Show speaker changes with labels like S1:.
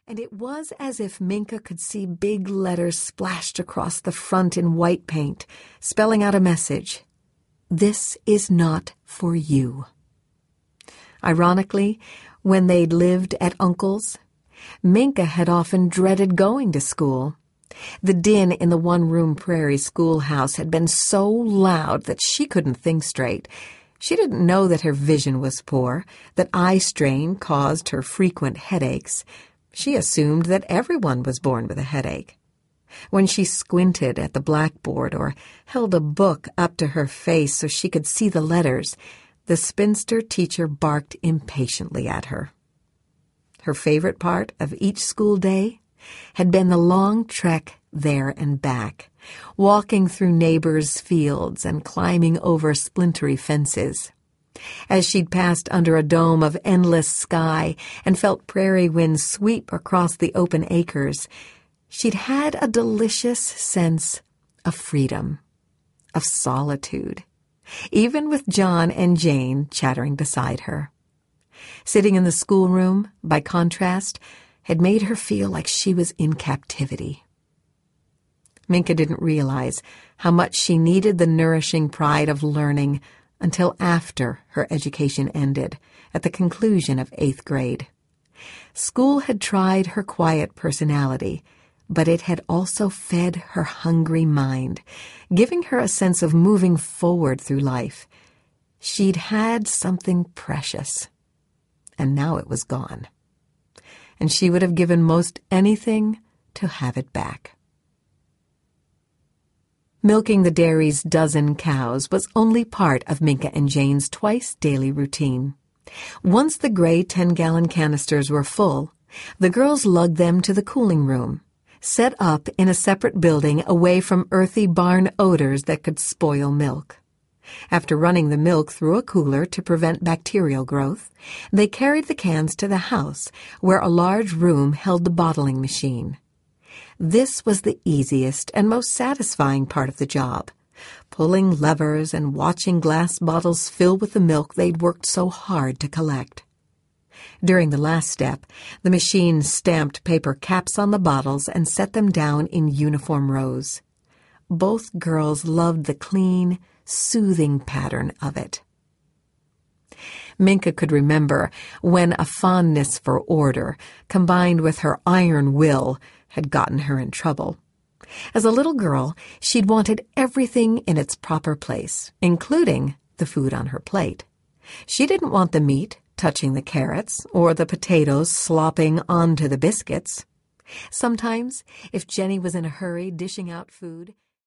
S1: and it was as if Minka could see big letters splashed across the front in white paint, spelling out a message. This is not for you. Ironically, when they'd lived at Uncle's, Minka had often dreaded going to school. The din in the one-room Prairie schoolhouse had been so loud that she couldn't think straight. She didn't know that her vision was poor, that eye strain caused her frequent headaches. She assumed that everyone was born with a headache. When she squinted at the blackboard or held a book up to her face so she could see the letters, the spinster teacher barked impatiently at her. Her favorite part of each school day had been the long trek there and back, walking through neighbors' fields and climbing over splintery fences. As she'd passed under a dome of endless sky and felt prairie winds sweep across the open acres, she'd had a delicious sense of freedom, of solitude, even with John and Jane chattering beside her. Sitting in the schoolroom, by contrast, had made her feel like she was in captivity. Minka didn't realize how much she needed the nourishing pride of learning until after her education ended, at the conclusion of 8th grade. School had tried her quiet personality, but it had also fed her hungry mind, giving her a sense of moving forward through life. She'd had something precious, and now it was gone. And she would have given most anything to have it back. Milking the dairy's dozen cows was only part of Minka and Jane's twice-daily routine. Once the gray 10-gallon canisters were full, the girls lugged them to the cooling room, set up in a separate building away from earthy barn odors that could spoil milk. After running the milk through a cooler to prevent bacterial growth, they carried the cans to the house, where a large room held the bottling machine. This was the easiest and most satisfying part of the job, pulling levers and watching glass bottles fill with the milk they'd worked so hard to collect. During the last step, the machine stamped paper caps on the bottles and set them down in uniform rows. Both girls loved the clean, soothing pattern of it. Minka could remember when a fondness for order, combined with her iron will, had gotten her in trouble. As a little girl, she'd wanted everything in its proper place, including the food on her plate. She didn't want the meat touching the carrots or the potatoes slopping onto the biscuits. Sometimes, if Jenny was in a hurry dishing out food,